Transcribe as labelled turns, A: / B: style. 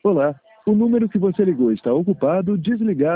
A: Olá, o número que você ligou está ocupado, desligado.